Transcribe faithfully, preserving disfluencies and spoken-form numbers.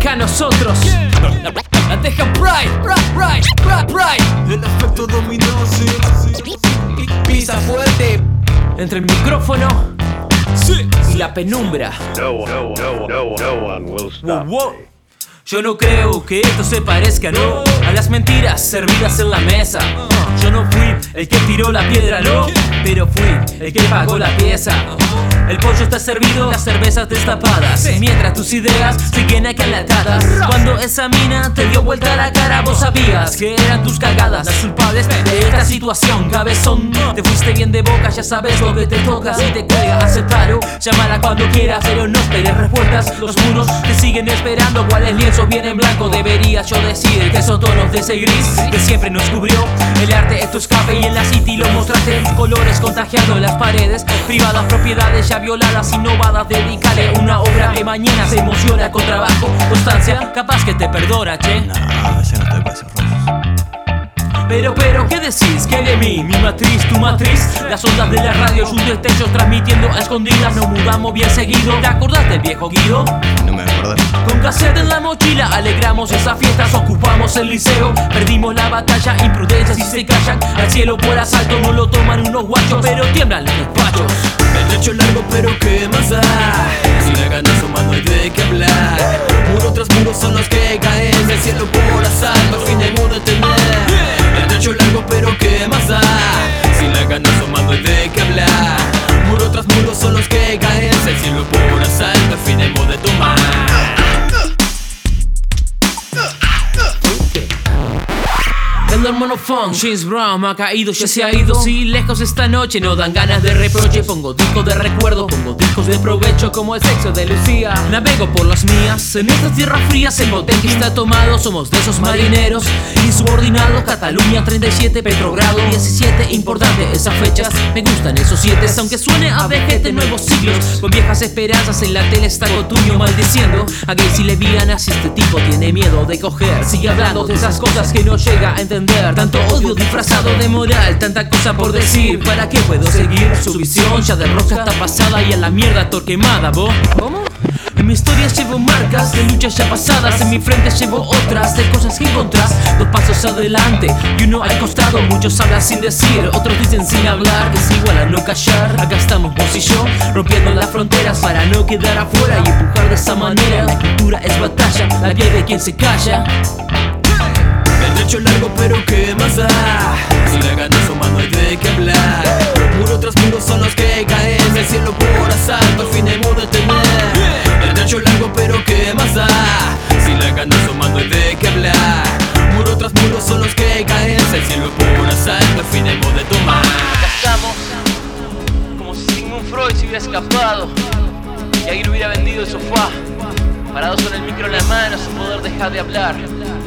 deja a nosotros. La, la deja Pride, Pride, Pride, Pride. El efecto dominó, sí, sí. Pisa fuerte entre el micrófono Sí. y la penumbra. No, no, no, no, no one will stop. Wow, wow. Yo no creo que esto se parezca, no, a las mentiras servidas en la mesa. Yo no fui el que tiró la piedra, no, pero fui el que pagó la pieza. El pollo está servido, las cervezas destapadas, mientras tus ideas siguen acalatadas. Cuando esa mina te dio vuelta la cara, vos sabías que eran tus cagadas las culpables de esta situación, cabezón. Te fuiste bien de boca, ya sabes lo que te toca. Si te cuelga, hace paro, llámala cuando quieras, pero no esperes respuestas. Los muros te siguen esperando, cuál es lienzo bien en blanco. Debería yo decir que son tonos de ese gris que siempre nos cubrió. El arte es tu escape y en la city lo mostraste en colores, contagiando las paredes privadas, propiedades ya violadas, innovadas. Dedícale una obra que mañana se emociona con trabajo, constancia, capaz que te perdona, che. No, ya no estoy para esos rollos. Pero, pero, ¿qué decís? ¿Qué de mí? Mi matriz, tu matriz. Las ondas de la radio, un destello transmitiendo a escondidas. Nos mudamos bien seguido. ¿Te acordás del viejo Guido? No me acuerdo. Con cassette en la mochila alegramos esas fiestas, ocupamos el liceo, perdimos la batalla, imprudencias y se callan. Al cielo por asalto no lo toman unos guachos, pero tiemblan los despachos. El trecho largo pero ¿qué más da? Si la ganas sumando hay de qué hablar. Muro tras muro son los que caen del cielo por asalto, al fin el mundo entender. El trecho largo pero ¿qué más da? Si la ganas sumando hay de qué hablar. Muro tras muro son los que caen del cielo por asalto, al fin el mundo de tomar. El hermano Funk, James Brown ha caído, ya se ha ido. Sí, lejos esta noche, no dan ganas de reproche. Pongo discos de recuerdo, pongo discos de provecho, como el sexo de Lucía. Navego por las mías, en estas tierras frías. El bote que está tomado, somos de esos marineros insubordinados. Cataluña treinta y siete, Petrogrado diecisiete. Importante esas fechas, me gustan esos siete. Aunque suene a vejete, nuevos siglos, con viejas esperanzas. En la tele está Cotuño maldiciendo a gays y lesbianas. Si este tipo tiene miedo de coger, sigue hablando de esas cosas que no llega a entender. Tanto odio disfrazado de moral, tanta cosa por decir. ¿Para qué puedo seguir? Su visión ya de roja está pasada y a la mierda torquemada, ¿vos? ¿Cómo? En mi historia llevo marcas de luchas ya pasadas. En mi frente llevo otras de cosas que encontrás. Dos pasos adelante y uno al costado. Muchos hablan sin decir, otros dicen sin hablar. Es igual a no callar. Acá estamos vos y yo, rompiendo las fronteras para no quedar afuera y empujar de esa manera. La cultura es batalla, la piel de quien se calla. El trecho largo pero ¿qué más da? Si la ganas sumando hay de qué hablar. Muro tras muro son los que caen del cielo por asalto, al fin el mundo entender. El trecho largo pero ¿qué más da? Si la ganas sumando hay de qué hablar. Muro tras muro son los que caen del cielo por asalto, al fin el mundo tomar. Acá estamos, como si Sigmund Freud se hubiera escapado y alguien hubiera vendido el sofá, parados con el micro en la mano sin poder dejar de hablar.